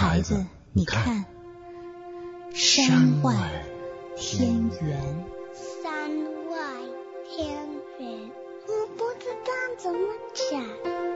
孩子，你看，山外天圆。 山外天圆，我不知道怎么讲。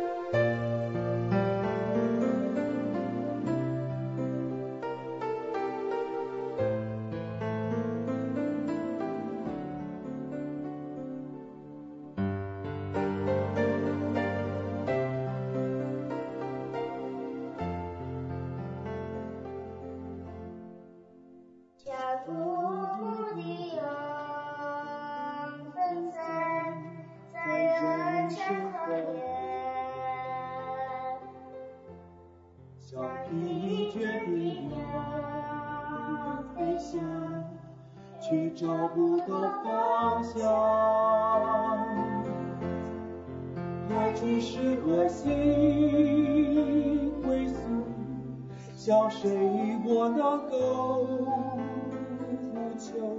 去找不到方向，来去是何心归宿，向谁我能够呼求？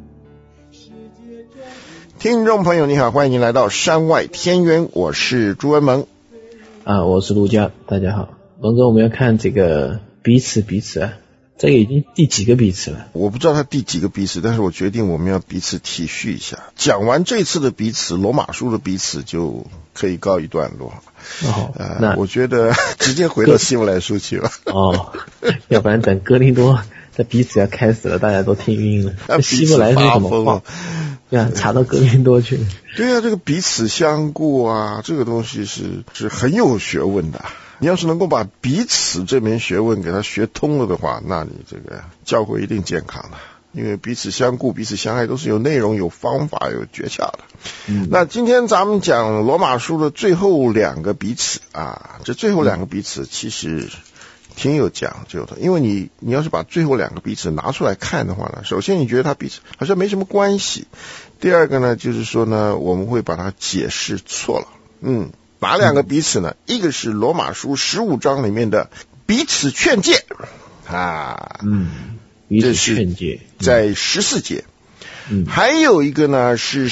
听众朋友你好，欢迎您来到山外天渊，我是朱文萌我是陆家，大家好。龙哥，我们要看这个彼此啊，这个已经第几个彼此了？ 我不知道他第几个彼此，但是我决定我们要彼此体恤一下。讲完这次的彼此，罗马书的彼此就可以告一段落。那我觉得直接回到希伯来书去了。 要不然等哥林多这彼此要开始了，大家都听晕了。希伯来是怎么画？查到哥林多去。 对啊，这个彼此相顾啊，这个东西是很有学问的。你要是能够把彼此这门学问给它学通了的话，那你这个教会一定健康的。因为彼此相顾彼此相爱都是有内容有方法有诀窍的。那今天咱们讲罗马书的最后两个彼此啊，这最后两个彼此其实挺有讲究的。因为你要是把最后两个彼此拿出来看的话呢，首先你觉得它彼此好像没什么关系，第二个呢就是说呢我们会把它解释错了。哪两个彼此呢？一个是罗马书15章里面的彼此劝诫彼此劝诫在14节。还有一个呢是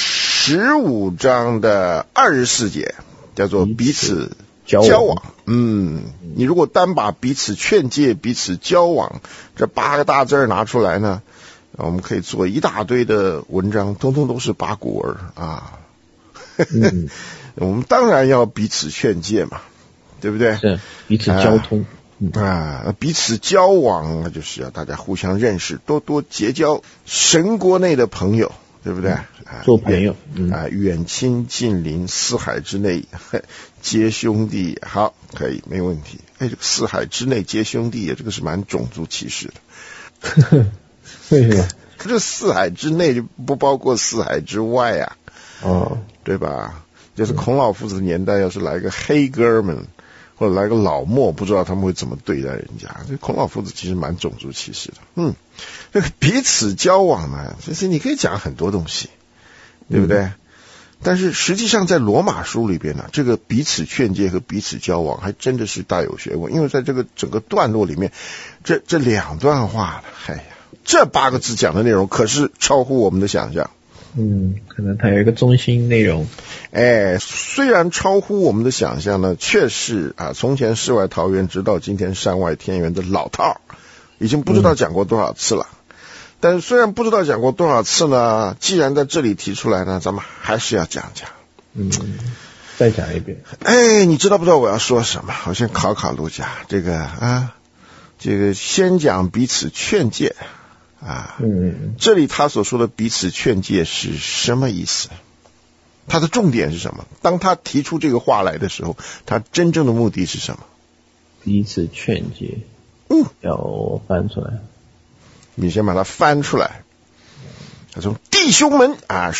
15章的24节，叫做彼此交往。你如果单把彼此劝诫彼此交往这8个大字拿出来呢，我们可以做一大堆的文章，通通都是八股文啊。我们当然要彼此劝诫嘛，对不对？是彼此交通彼此交往就是要大家互相认识，多多结交神国内的朋友，对不对？ 做朋友远亲近邻，四海之内皆兄弟。好，可以，没问题。这个四海之内皆兄弟，这个是蛮种族歧视的。 为什么？ 这四海之内就不包括四海之外啊。对吧？就是孔老夫子的年代，要是来个黑哥们或者来个老墨，不知道他们会怎么对待人家。这孔老夫子其实蛮种族歧视的。这个彼此交往呢，其实你可以讲很多东西，对不对？但是实际上在罗马书里边呢，这个彼此劝诫和彼此交往还真的是大有学问。因为在这个整个段落里面，这两段话呢，这8个字讲的内容可是超乎我们的想象。 可能它有一个中心内容。 虽然超乎我们的想象呢，却是从前世外桃源直到今天山外天源的老套，已经不知道讲过多少次了。但是虽然不知道讲过多少次呢，既然在这里提出来呢，咱们还是要讲讲。 再讲一遍。 你知道不知道我要说什么？我先考陆家这个先讲彼此劝诫。这里他所说的彼此劝诫是什么意思？他的重点是什么？当他提出这个话来的时候，他真正的目的是什么？ 彼此劝诫。要翻出来。 你先把它翻出来。他从弟兄们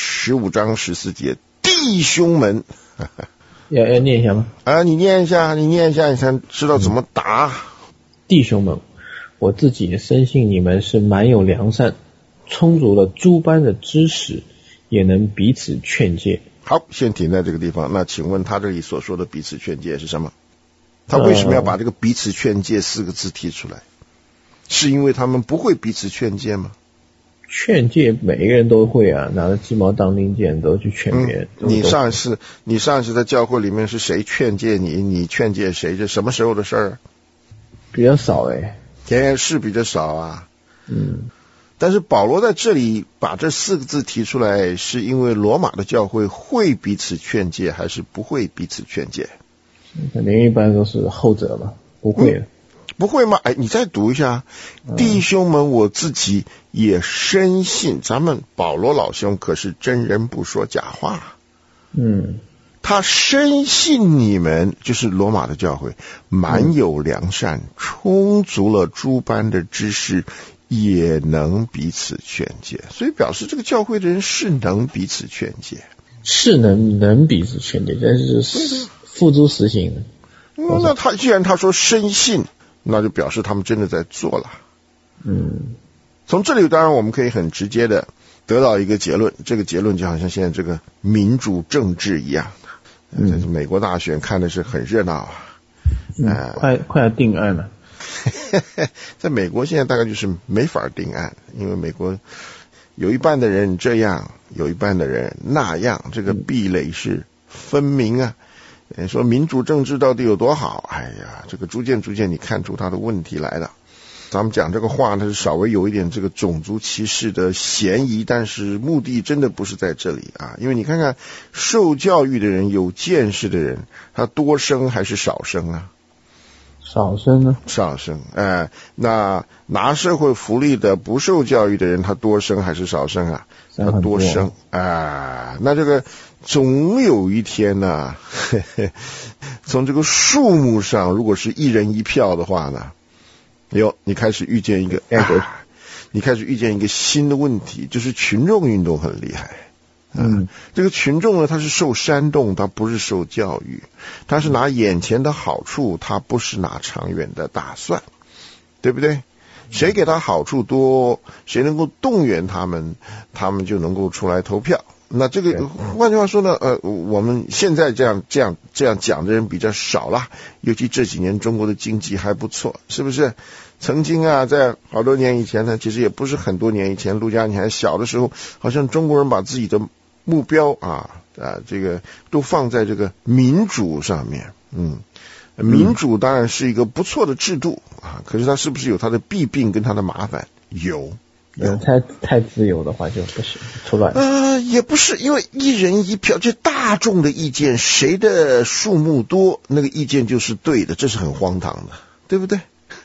15章14节，弟兄们要念一下吗？ 你念一下，你才知道怎么答。 弟兄们，我自己也深信你们是蛮有良善，充足了诸般的知识，也能彼此劝诫。 好，先停在这个地方。那请问他这里所说的彼此劝诫是什么？他为什么要把这个彼此劝诫4个字提出来？是因为他们不会彼此劝诫吗？ 劝诫每一个人都会拿着鸡毛当令箭都去劝别人。 你上一次在教会里面是谁劝诫你？你劝诫谁？这什么时候的事儿？ 比较少甜言是比较少啊。但是保罗在这里把这4个字提出来，是因为罗马的教会会彼此劝诫还是不会彼此劝诫？ 肯定一般都是后者吧，不会的。 不会吗？哎，你再读一下，弟兄们，我自己也深信，咱们保罗老兄可是真人不说假话。他深信你们，就是罗马的教会，满有良善，充足了诸般的知识，也能彼此劝诫。所以表示这个教会的人是能彼此劝诫， 是能彼此劝诫，但是付诸实行的。 那他既然他说深信，那就表示他们真的在做了。从这里当然我们可以很直接的得到一个结论，这个结论就好像现在这个民主政治一样。美国大选看的是很热闹啊。 快要定案了。 在美国现在大概就是没法定案，因为美国有一半的人这样，有一半的人那样，这个壁垒是分明啊。说民主政治到底有多好？哎呀，这个逐渐你看出他的问题来了。咱们讲这个话呢，是稍微有一点这个种族歧视的嫌疑，但是目的真的不是在这里啊。因为你看看受教育的人、有见识的人，他多生还是少生啊？ 少生呢？ 少生。那拿社会福利的不受教育的人，他多生还是少生啊？他多生。那这个总有一天呢，从这个数目上，如果是1人1票的话呢，你开始遇见一个，你开始遇见一个新的问题，就是群众运动很厉害。这个群众呢，他是受煽动，他不是受教育，他是拿眼前的好处，他不是拿长远的打算，对不对？谁给他好处多，谁能够动员他们，他们就能够出来投票。那这个换句话说呢，我们现在这样讲的人比较少了，尤其这几年中国的经济还不错，是不是？曾经啊，在好多年以前呢，其实也不是很多年以前，陆家你还小的时候，好像中国人把自己的目标这个都放在这个民主上面。民主当然是一个不错的制度啊，可是它是不是有它的弊病跟它的麻烦？有。 太自由的话就不行，出乱。 也不是，因为1人1票，就大众的意见，谁的数目多，那个意见就是对的，这是很荒唐的，对不对？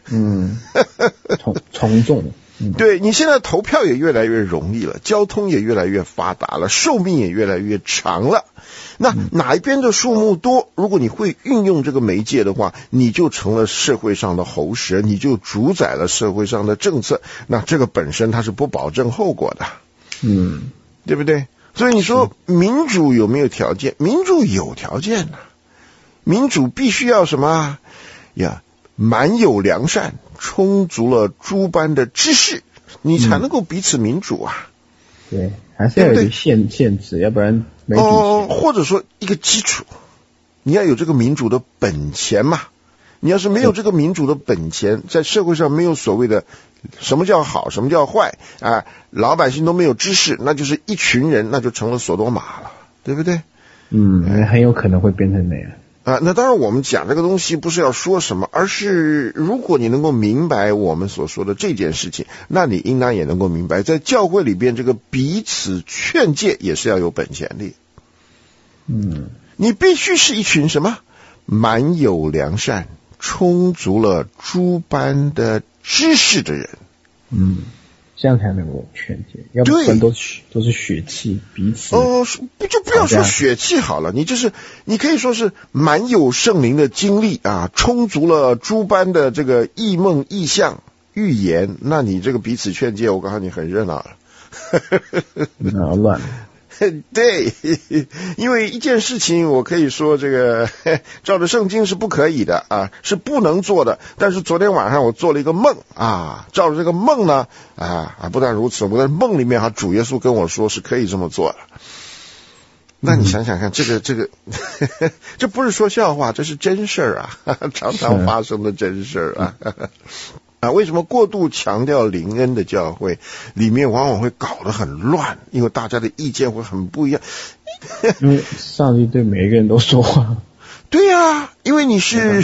从众。 对，你现在投票也越来越容易了，交通也越来越发达了，寿命也越来越长了。那哪一边的数目多，如果你会运用这个媒介的话，你就成了社会上的喉舌，你就主宰了社会上的政策，那这个本身它是不保证后果的。对不对？所以你说民主有没有条件？民主有条件的。民主必须要什么呀？满有良善，充足了诸般的知识，你才能够彼此民主啊。 对，还是要有一个限制，要不然没底线。 或者说一个基础，你要有这个民主的本钱嘛。你要是没有这个民主的本钱，在社会上没有所谓的什么叫好，什么叫坏老百姓都没有知识，那就是一群人，那就成了索多玛了，对不对？ 很有可能会变成那样。 那当然我们讲这个东西不是要说什么，而是如果你能够明白我们所说的这件事情，那你应当也能够明白，在教会里边这个彼此劝诫也是要有本钱的。你必须是一群什么？满有良善，充足了诸般的知识的人。 这样才能够劝诫，要不然都是血气彼此。 就不要说血气好了，你可以说是满有圣灵的经历充足了诸般的这个异梦异象预言，那你这个彼此劝诫，我告诉你很热闹了。 乱了。 对，因为一件事情我可以说这个照着圣经是不可以的是不能做的，但是昨天晚上我做了一个梦照着这个梦呢不但如此，我在梦里面主耶稣跟我说是可以这么做的。那你想想看，这个这不是说笑话，这是真事儿常常发生的真事儿为什么过度强调灵恩的教会里面往往会搞得很乱？因为大家的意见会很不一样。 因为上帝对每一个人都说话。 对因为你是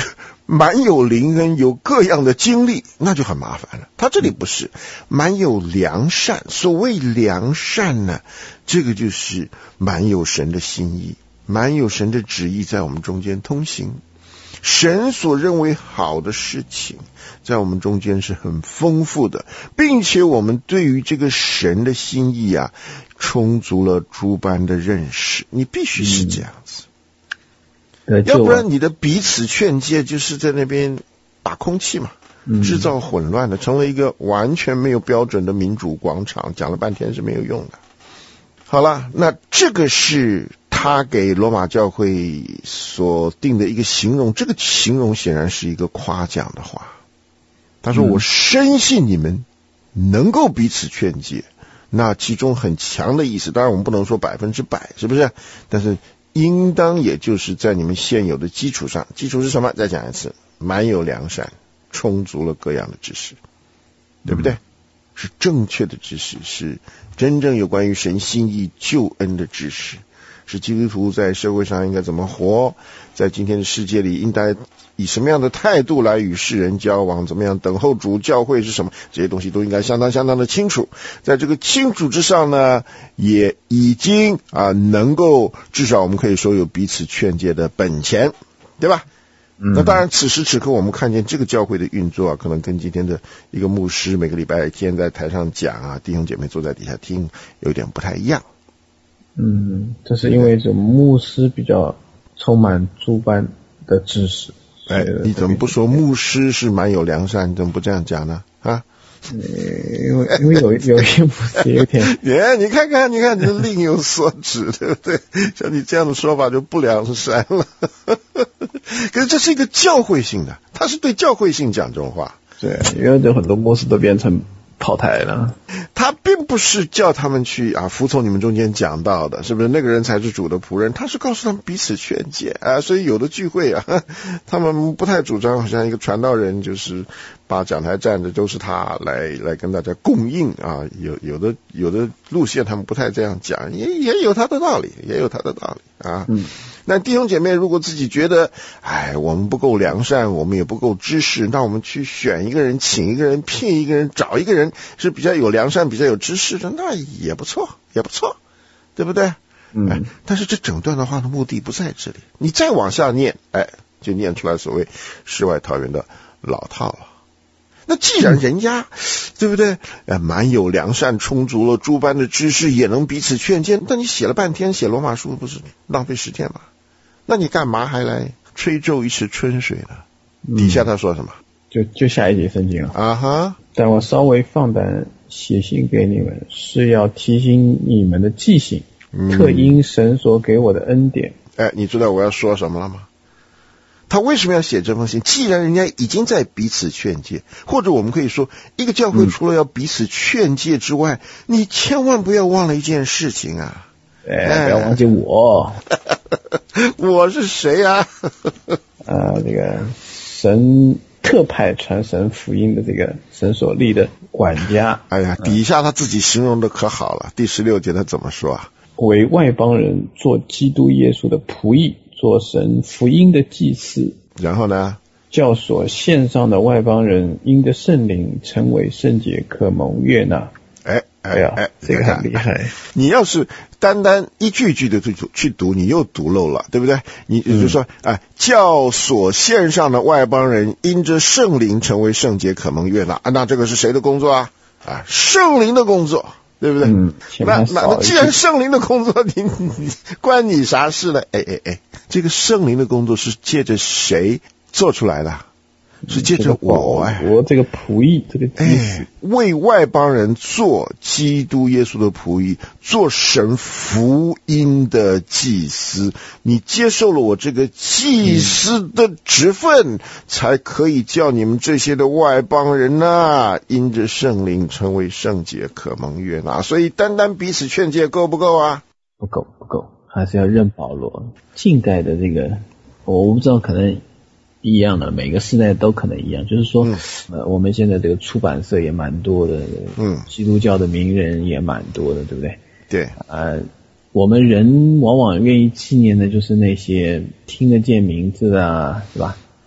满有灵恩，有各样的经历，那就很麻烦了。他这里不是满有良善，所谓良善呢，这个就是满有神的心意，满有神的旨意在我们中间通行。神所认为好的事情在我们中间是很丰富的，并且我们对于这个神的心意啊充足了诸般的认识。你必须是这样子，要不然你的彼此劝诫就是在那边打空气嘛，制造混乱的，成了一个完全没有标准的民主广场，讲了半天是没有用的。好了，那这个是他给罗马教会所定的一个形容，这个形容显然是一个夸奖的话。他说我深信你们能够彼此劝诫，那其中很强的意思，当然我们不能说100%，是不是？但是应当也就是在你们现有的基础上，基础是什么？再讲一次，满有良善，充足了各样的知识，对不对？是正确的知识，是真正有关于神心意救恩的知识，是基督徒在社会上应该怎么活，在今天的世界里应该以什么样的态度来与世人交往，怎么样等候主，教会是什么，这些东西都应该相当的清楚。在这个清楚之上呢，也已经能够至少我们可以说有彼此劝诫的本钱，对吧？那当然此时此刻我们看见这个教会的运作可能跟今天的一个牧师每个礼拜天在台上讲弟兄姐妹坐在底下听有点不太一样。 这是因为这牧师比较充满诸般的知识。 你怎么不说牧师是蛮有良善，怎么不这样讲呢？ 因为有一牧师有点你看你另有所指，对不对？像你这样的说法就不良善了。可是这是一个教会性的，他是对教会性讲这种话。 对，因为有很多牧师都变成跑台了。 他并不是叫他们去服从你们中间讲道的，是不是？那个人才是主的仆人，他是告诉他们彼此劝诫所以有的聚会他们不太主张好像一个传道人就是把讲台站着都是他来跟大家供应有的路线他们不太这样讲，也有他的道理，那弟兄姐妹如果自己觉得我们不够良善，我们也不够知识，那我们去选一个人，请一个人，聘一个人，找一个人是比较有良善比较有知识的，那也不错，对不对？但是这整段的话的目的不在这里，你再往下念就念出来所谓世外桃源的老套了。那既然人家对不对满有良善，充足了诸般的知识，也能彼此劝谏，那你写了半天写罗马书不是浪费时间吗？那你干嘛还来吹皱一池春水呢？底下他说什么？ 就下一节圣经但我稍微放胆写信给你们，是要提醒你们的记性，特因神所给我的恩典。 你知道我要说什么了吗？他为什么要写这封信？既然人家已经在彼此劝诫，或者我们可以说一个教会除了要彼此劝诫之外，你千万不要忘了一件事情不要忘记我我是谁这个神特派传神福音的这个神所立的管家。 底下他自己形容的可好了，第16节他怎么说为外邦人做基督耶稣的仆役，做神福音的祭司。 然后呢， 教所献上的外邦人因着圣灵成为圣洁，可蒙悦纳。这个很厉害。你要是单单一句句的去读，你又读漏了，对不对？你就说教所献上的外邦人因着圣灵成为圣洁，可蒙悦纳那这个是谁的工作圣灵的工作，对不对？那既然圣灵的工作，你关你啥事呢？这个圣灵的工作是借着谁做出来的？是借着我这个仆役，这个祭司为外邦人做基督耶稣的仆役，做神福音的祭司。你接受了我这个祭司的职分，才可以叫你们这些的外邦人因着圣灵成为圣洁，可蒙悦纳。所以单单彼此劝诫够不够不够，还是要认保罗。近代的这个我不知道，可能一样的，每个世代都可能一样，就是说我们现在这个出版社也蛮多的，基督教的名人也蛮多的，对不对？ 对。 我们人往往愿意纪念的就是那些听得见名字是吧？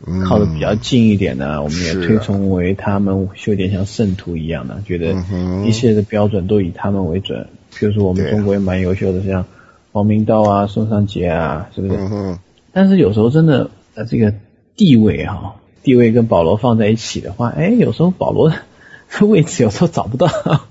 靠得比较近一点的，我们也推崇为他们，有点像圣徒一样的，觉得一切的标准都以他们为准。比如说我们中国也蛮优秀的，像王明道啊、宋尚节啊，是不是？但是有时候真的这个地位跟保罗放在一起的话，有时候保罗的位置有时候找不到。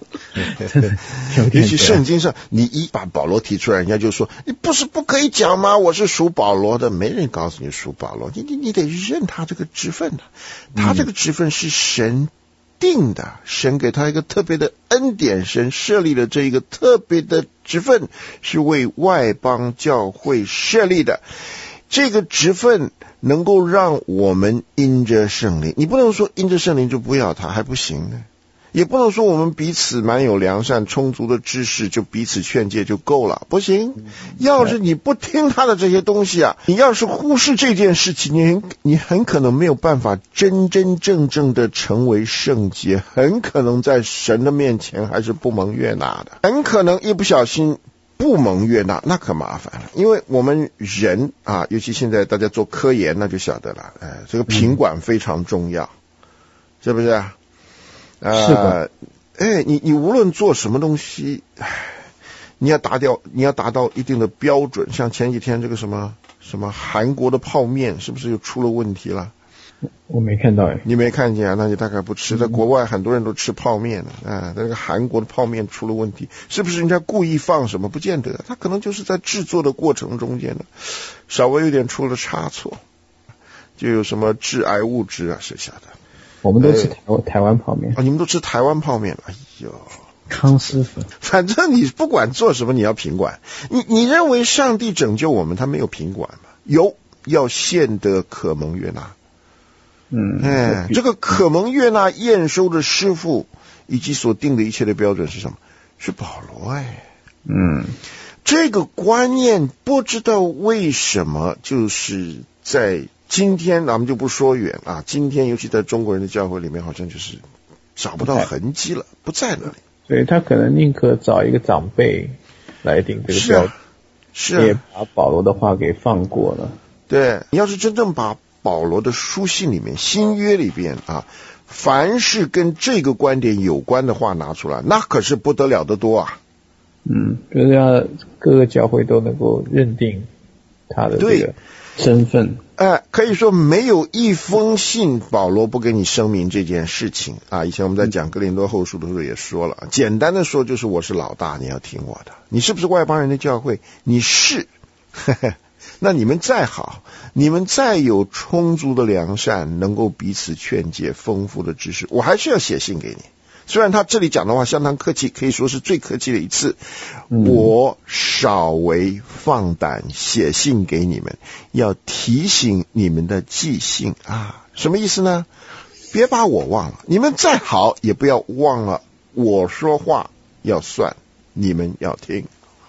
尤其圣经上，你一把保罗提出来，人家就说你不是不可以讲吗？我是属保罗的，没人告诉你属保罗，你得认他这个职分的，他这个职分是神定的，神给他一个特别的恩典，神设立了这一个特别的职分，是为外邦教会设立的。这个职分能够让我们因着圣灵，你不能说因着圣灵就不要他，还不行呢。也不能说我们彼此蛮有良善充足的知识就彼此劝诫就够了，不行。要是你不听他的这些东西啊，你要是忽视这件事情，你很可能没有办法真真正正的成为圣洁，很可能在神的面前还是不蒙悦纳的，很可能一不小心不蒙悦纳，那可麻烦了。因为我们人啊，尤其现在大家做科研那就晓得了，这个品管非常重要，是不是？ 是的， 你无论做什么东西，你要达到一定的标准。像前几天这个什么韩国的泡面，是不是又出了问题了？ 我没看到你没看见啊？那你大概不吃。在国外很多人都吃泡面的那个韩国的泡面出了问题，是不是人家故意放什么？不见得，他可能就是在制作的过程中间的稍微有点出了差错，就有什么致癌物质啊，谁晓得？ 我们都吃台湾泡面你们都吃台湾泡面，哎呦， 康师傅。 反正你不管做什么，你要品管。你认为上帝拯救我们，他没有品管吗？有，要献得可蒙悦纳。这个可蒙悦纳验收的师傅以及所定的一切的标准是什么？是保罗。这个观念不知道为什么就是在今天，咱们就不说远啊，今天尤其在中国人的教会里面，好像就是找不到痕迹了，不在那里。 所以他可能宁可找一个长辈来定这个标准， 是也把保罗的话给放过了。 对，你要是真正把保罗的书信里面、新约里边啊，凡是跟这个观点有关的话拿出来，那可是不得了的多啊。 就是要各个教会都能够认定他的这个身份。 可以说没有一封信保罗不给你声明这件事情啊。以前我们在讲哥林多后书的时候也说了，简单的说就是我是老大，你要听我的。你是不是外邦人的教会？你是那你们再好，你们再有充足的良善，能够彼此劝诫，丰富的知识，我还是要写信给你。虽然他这里讲的话相当客气，可以说是最客气的一次，我少为放胆写信给你们，要提醒你们的记性啊。什么意思呢？别把我忘了，你们再好也不要忘了我说话要算，你们要听。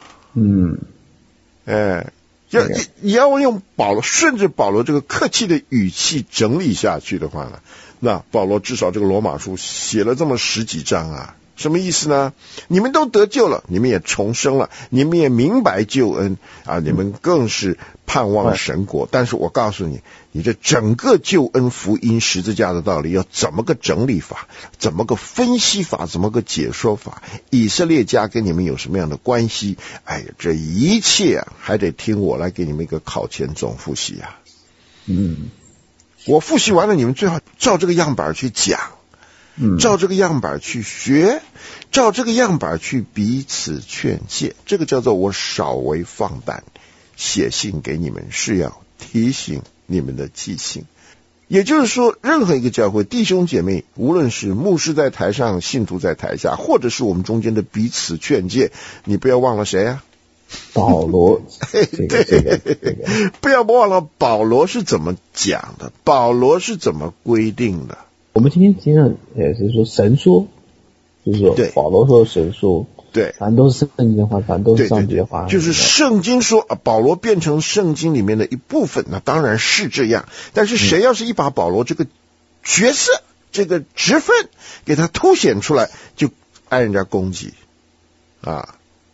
你要用顺着保罗这个客气的语气整理下去的话呢，那保罗至少这个罗马书写了这么10几章啊，什么意思呢？你们都得救了，你们也重生了，你们也明白救恩啊，你们更是盼望神国。但是我告诉你，你这整个救恩福音十字架的道理要怎么个整理法，怎么个分析法，怎么个解说法，以色列家跟你们有什么样的关系？这一切啊，还得听我来给你们一个考前总复习啊。我复习完了，你们最好照这个样板去讲，照这个样板去学，照这个样板去彼此劝诫。这个叫做我少为放胆写信给你们，是要提醒你们的记性。也就是说，任何一个教会弟兄姐妹，无论是牧师在台上，信徒在台下，或者是我们中间的彼此劝诫，你不要忘了谁啊？ 保罗。 对，不要忘了保罗是怎么讲的，保罗是怎么规定的。 我们今天也是说神说，就是说保罗说神说， 对， 反正都是圣经的话，反正都是上帝的话， 就是圣经说保罗变成圣经里面的一部分，那当然是这样。但是谁要是一把保罗这个角色、这个职分给他凸显出来，就挨人家攻击啊。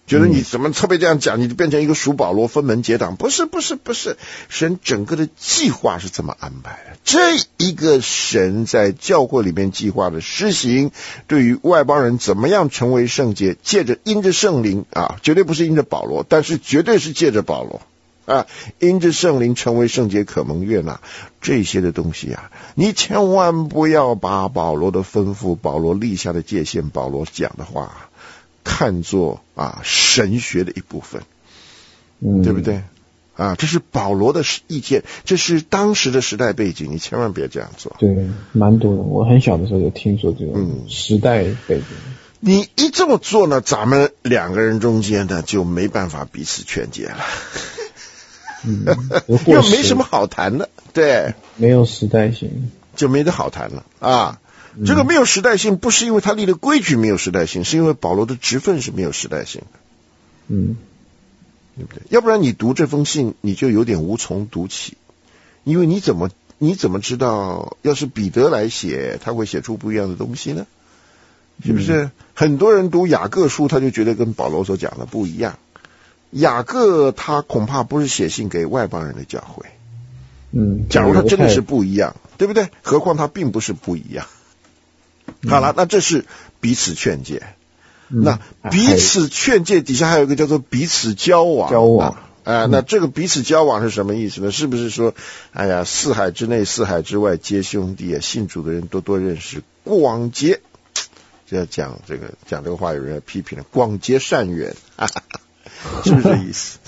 觉得你怎么特别这样讲，你就变成一个属保罗分门结党。不是，神整个的计划是这么安排的。这一个神在教会里面计划的施行，对于外邦人怎么样成为圣洁，因着圣灵啊，绝对不是因着保罗，但是绝对是借着保罗啊，因着圣灵成为圣洁可蒙悦纳，这些的东西啊，你千万不要把保罗的吩咐、保罗立下的界限、保罗讲的话看作神学的一部分，对不对啊？这是保罗的意见，这是当时的时代背景，你千万别这样做。 对，蛮多的，我很小的时候有听说这种时代背景。 你一这么做呢，咱们两个人中间呢就没办法彼此劝解了。因为没什么好谈的，对， 没有时代性， 就没得好谈了啊。这个没有时代性，不是因为他立的规矩没有时代性，是因为保罗的职分是没有时代性的，对不对？要不然你读这封信，你就有点无从读起，因为你怎么知道，要是彼得来写，他会写出不一样的东西呢？是不是？很多人读雅各书，他就觉得跟保罗所讲的不一样。雅各他恐怕不是写信给外邦人的教会，假如他真的是不一样，对不对？何况他并不是不一样。好了，那这是彼此劝诫。那彼此劝诫底下还有一个叫做彼此交往。那这个彼此交往是什么意思呢？是不是说，四海之内四海之外皆兄弟啊，信主的人多多认识，广结，就要讲这个话，有人要批评了，广结善缘，是不是这意思？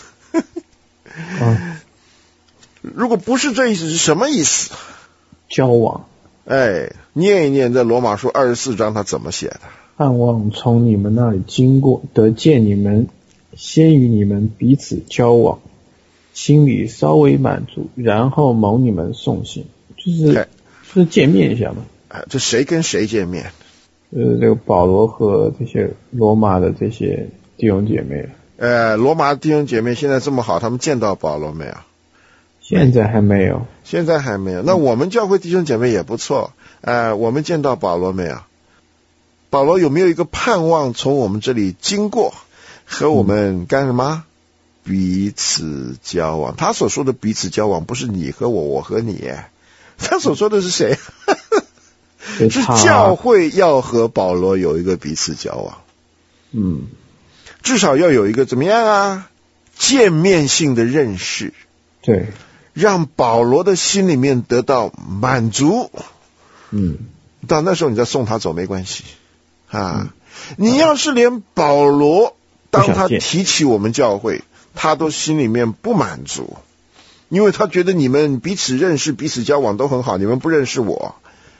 如果不是这意思，是什么意思？ 交往。 念一念这罗马书24章他怎么写的？ 盼望从你们那里经过，得见你们，先与你们彼此交往，心里稍微满足，然后蒙你们送信，就是见面一下嘛。 这谁跟谁见面？ 这个保罗和这些罗马的这些弟兄姐妹。 罗马弟兄姐妹现在这么好，他们见到保罗没有？ 现在还没有。那我们教会弟兄姐妹也不错，我们见到保罗没有？保罗有没有一个盼望从我们这里经过，和我们干什么？彼此交往。他所说的彼此交往不是你和我，我和你，他所说的是谁？是教会要和保罗有一个彼此交往。至少要有一个怎么样啊？见面性的认识。 对， 让保罗的心里面得到满足。到那时候你再送他走没关系啊。你要是连保罗当他提起我们教会，他都心里面不满足，因为他觉得你们彼此认识彼此交往都很好，你们不认识我，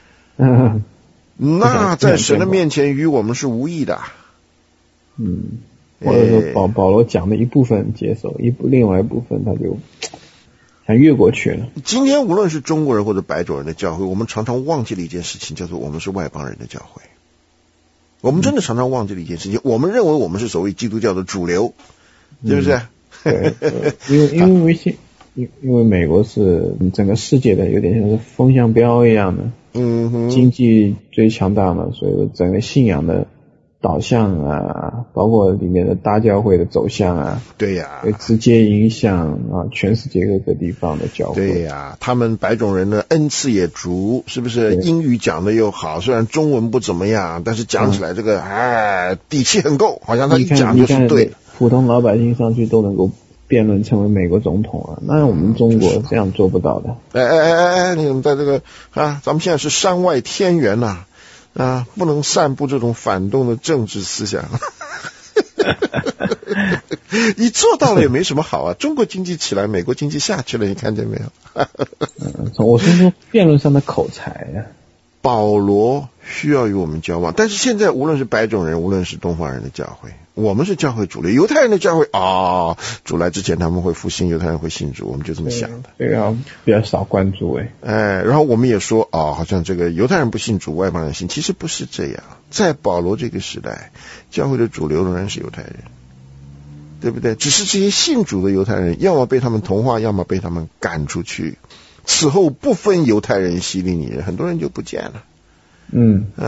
那在神的面前与我们是无益的。 或者说保罗讲的一部分接受，另外一部分他就想越过去了。 今天无论是中国人或者白种人的教会，我们常常忘记了一件事情，叫做我们是外邦人的教会。我们真的常常忘记了一件事情，我们认为我们是所谓基督教的主流，是不是？ 对，因为美国是整个世界的有点像是风向标一样的，经济最强大嘛，所以整个信仰的导向啊，包括里面的大教会的走向啊， 对呀， 会直接影响全世界各个地方的教会。 对呀，他们白种人的恩赐也足，是不是？英语讲的又好，虽然中文不怎么样，但是讲起来这个底气很够，好像他一讲就是对的。 普通老百姓上去都能够辩论成为美国总统啊，那我们中国这样做不到的。 你怎么在这个咱们现在是山外天源呐，不能散布这种反动的政治思想。你做到了也没什么好啊，中国经济起来，美国经济下去了，你看见没有？ 我是说辩论上的口才呀。 保罗需要与我们交往，但是现在无论是白种人，无论是东方人的教会，我们是教会主流。犹太人的教会主来之前他们会复兴，犹太人会信主，我们就这么想的。 这个比较少关注然后我们也说好像这个犹太人不信主，外邦人信，其实不是这样。在保罗这个时代，教会的主流仍然是犹太人，对不对？只是这些信主的犹太人，要么被他们同化，要么被他们赶出去。此后不分犹太人、希利尼人，很多人就不见了。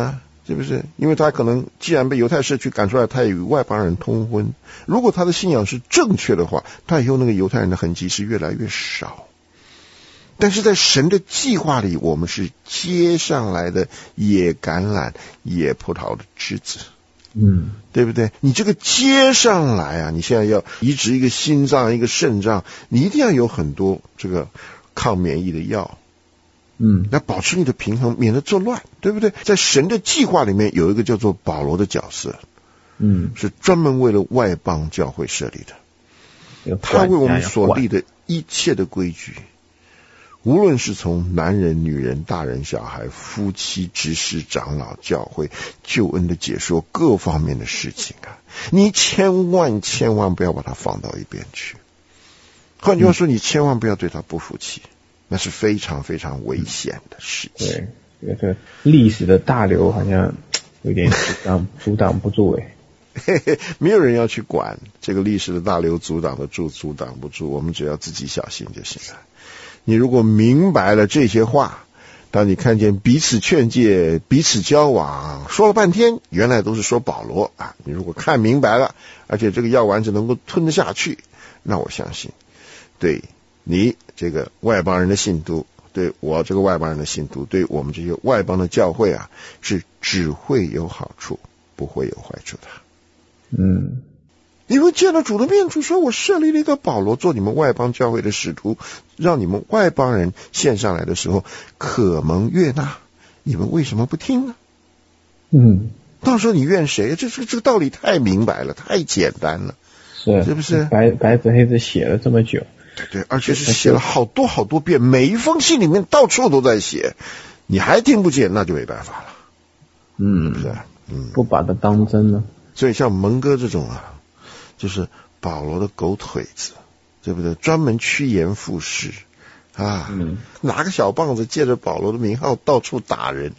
是不是？因为他可能既然被犹太社区赶出来，他也与外邦人通婚。如果他的信仰是正确的话，他以后那个犹太人的痕迹是越来越少。但是在神的计划里，我们是接上来的野橄榄、野葡萄的枝子。对不对？你这个接上来啊，你现在要移植一个心脏、一个肾脏，你一定要有很多这个抗免疫的药。来保持你的平衡，免得作乱，对不对？在神的计划里面有一个叫做保罗的角色，是专门为了外邦教会设立的。他为我们所立的一切的规矩，无论是从男人、女人、大人、小孩、夫妻、执事、长老、教会、救恩的解说各方面的事情啊，你千万不要把它放到一边去。换句话说，你千万不要对他不服气。那是非常非常危险的事情。 对，这个历史的大流好像有点阻挡不住没有人要去管这个历史的大流阻挡得住阻挡不住，我们只要自己小心就行了。你如果明白了这些话，当你看见彼此劝诫、彼此交往，说了半天原来都是说保罗啊，你如果看明白了，而且这个药丸子能够吞得下去，那我相信对你这个外邦人的信徒，对我这个外邦人的信徒，对我们这些外邦的教会啊，是只会有好处，不会有坏处的。因为见了主的面，主说我设立了一个保罗做你们外邦教会的使徒，让你们外邦人献上来的时候可蒙悦纳，你们为什么不听呢？到时候你怨谁？这个道理太明白了，太简单了，是不是？ 白纸黑字写了这么久。 对，而且是写了好多好多遍，每一封信里面到处都在写，你还听不见，那就没办法了。是不是？ 不把它当真了。 所以像蒙哥这种啊，就是保罗的狗腿子，对不对？专门趋炎附势啊，拿个小棒子借着保罗的名号到处打人，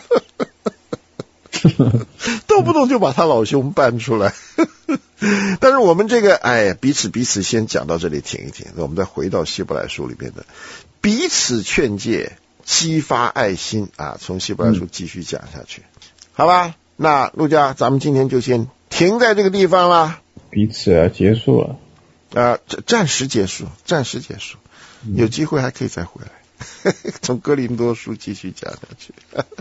动不动就把他老兄搬出来。但是我们这个彼此先讲到这里停一停，我们再回到希伯来书里面的彼此劝诫激发爱心啊，从希伯来书继续讲下去，好吧？那陆家咱们今天就先停在这个地方啦。 彼此结束了暂时结束，有机会还可以再回来从哥林多书继续讲下去。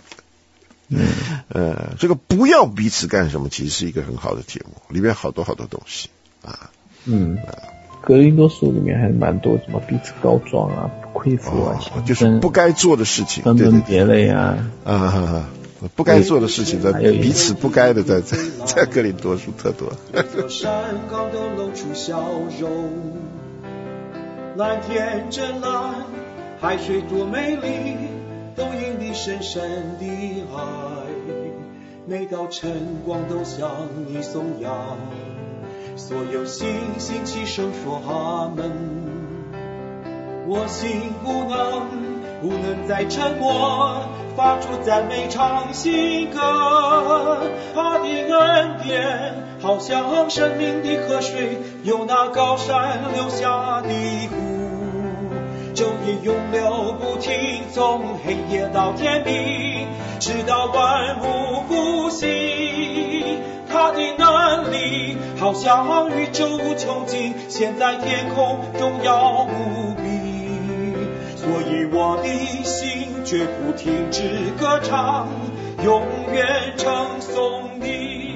这个不要彼此干什么，其实是一个很好的题目，里面好多好多东西啊。 哥林多书里面还蛮多什么彼此告状啊、不亏负啊， 就是不该做的事情， 分门别类啊， 不该做的事情，在彼此不该的，在哥林多书特多。 山高都露出笑容，蓝天真蓝，海水多美丽，都因你深深的爱，每道晨光都向你颂扬，所有星星齐声说阿门。我心不能再沉默，发出赞美唱新歌。他的恩典好像生命的河水，由那高山流下的湖，昼夜永流不停，从黑夜到天明，直到万物复兴。他的能力好像宇宙无穷尽，现在天空荣耀无比，所以我的心绝不停止歌唱，永远称颂你。